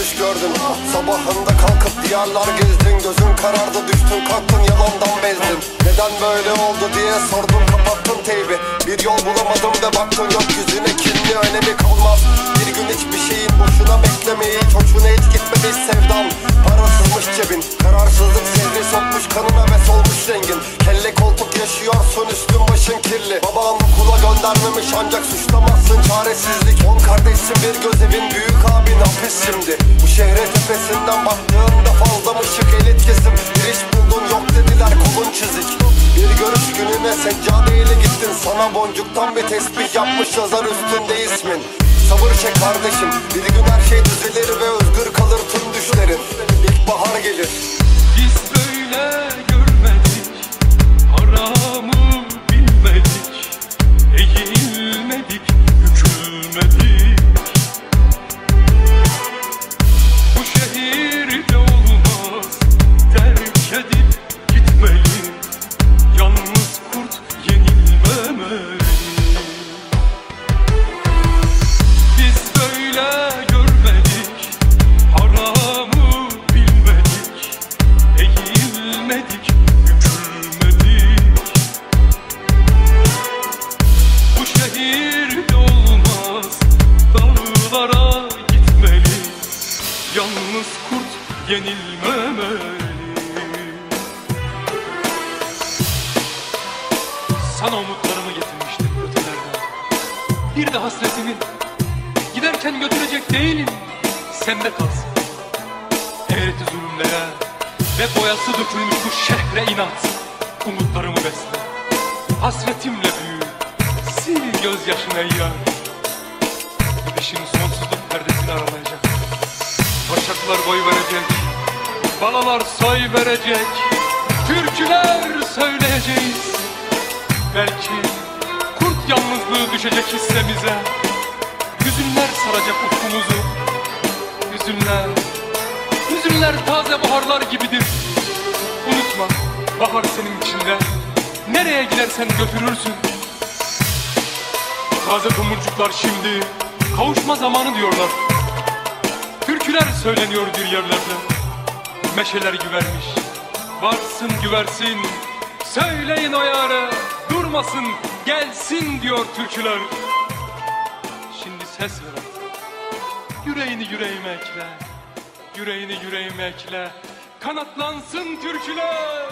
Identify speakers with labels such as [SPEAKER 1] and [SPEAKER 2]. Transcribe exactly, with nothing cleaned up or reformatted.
[SPEAKER 1] düş gördün. Sabahında kalkıp diyarlar gezdin. Gözün karardı düştün kalktın yalandan bezdin. Neden böyle oldu diye sordum kapattın teybi. Bir yol bulamadım da baktın gökyüzüne kinli önemi kalmaz. Bir gün hiçbir şeyin boşuna beklemeyi hiç hoşuna hiç gitmemiş sevdan. Parasızmış cebin, kararsızlık zehri sokmuş kanına ve solmuş rengin. Kelle koltuk yaşıyorsun üstün başın kirli. Baban okula göndermemiş ancak suçlamazsın çaresizlik. On kardeşsin bir gözevin büyük abin hapis şimdi. Bu şehre tepesinden baktığında fazla mı şık elit kesim. Bir iş buldun yok dediler kolun çizik. Bir görüş gününe seccadeyle gittin. Sana boncuktan bir tesbih yapmış yazar üstünde ismin. Sabır çek kardeşim, bir gün her şey düzelir ve özgür kalır tüm düşlerin. İlkbahar gelir.
[SPEAKER 2] Biz böyle görmedik, haramı bilmedik, eğilmedik, bükülmedik. Bu şehirde olmaz, terk edip gitmeli. Yalnız kurt yenilmemeli. Biz böyle görmedik, haramı bilmedik, eğilmedik, bükülmedik. Bu şehirde olmaz, dağlara gitmeli. Yalnız kurt yenilmemeli. Sana umutlarımı getirmiştim ötelerden. Bir de hasretimin giderken götürecek değilim, sende kalsın. Eğreti zulümlere ve boyası dökülmüş bu şehre inat. Umutlarımı besle, hasretimle büyü, sil gözyaşını ey yar. Gidişin sonsuzluk perdesini aralayacak. Başaklar boy verecek, balalar soy verecek. Türküler söyleyeceğiz. Belki kurt yalnızlığı düşecek hissemize. Hüzünler saracak ufkumuzu. Hüzünler, hüzünler taze baharlar gibidir. Unutma, bahar senin içinde. Nereye gidersen götürürsün. Taze tomurcuklar şimdi kavuşma zamanı diyorlar. Türküler söyleniyor bir yerlerde. Meşeler güvermiş, varsın güversin. Söyleyin o yâre, durmasın, gelsin diyor türküler. Şimdi ses ver artık, yüreğini yüreğime ekle, yüreğini yüreğime ekle, kanatlansın türküler.